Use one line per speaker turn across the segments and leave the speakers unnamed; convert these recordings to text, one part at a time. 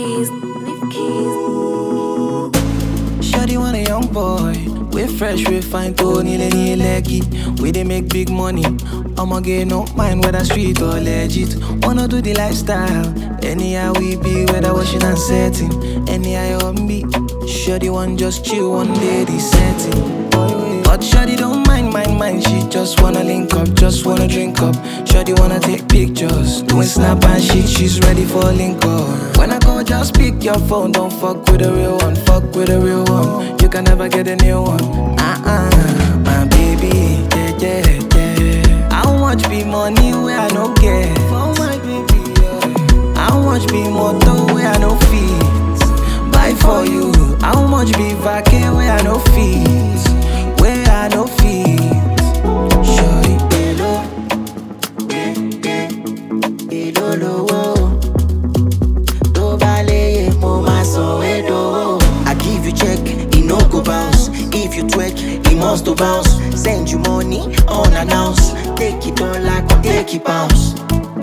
keys, leave keys.
Shawty want a young boy. We fresh, we fine, Tony, Lenny, leggy. We they make big money. I'ma get no mind whether street or legit. Wanna do the lifestyle. Anyhow we be, whether washing and setting. Anyhow on me. Shawty want just chill one day, the setting. But Shawty don't mind. She just wanna link up, just wanna drink up. Shawty wanna take pictures, doing snap and shit. She's ready for a link up. When I call, just pick your phone. Don't fuck with a real one, fuck with a real one. You can never get a new one. My baby, yeah. How much be money where I no get? For my baby, yeah. How much be motor where I no fees? Buy for you. How much be vacay where I no fees? Where I no fees? Shawty, hello, lowo. To bale mo ma Soweto.
I give you check, it no go bounce. If you twerk, it must to bounce. Send you money unannounced. Take it all like or take it bounce.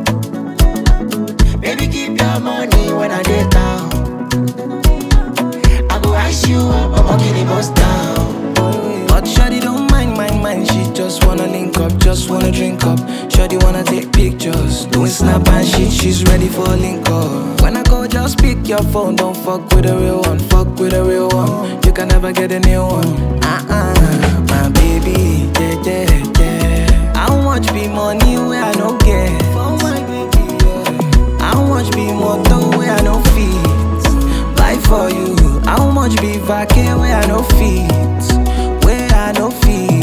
Baby, keep your money when I get down. I go ice you up, I'm getting bust down.
But Shawty don't mind. She just wanna link up, just wanna drink up. Shawty wanna take pictures, doing snap and shit. She's ready for a link up. When I call, just pick your phone. Don't fuck with a real one, fuck with a real one. You can never get a new one. My baby, yeah. How much be money where I no get? For my baby, yeah. How much be motor where I no fees? Buy for you. How much be vacay where I no fees? Where I no fees?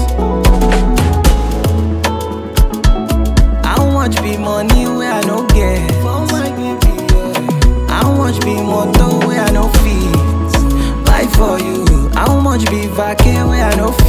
How much be money where I no get? For my baby, yeah. How much be motor where I no fees? Buy for you. How much be vacay where I no fees?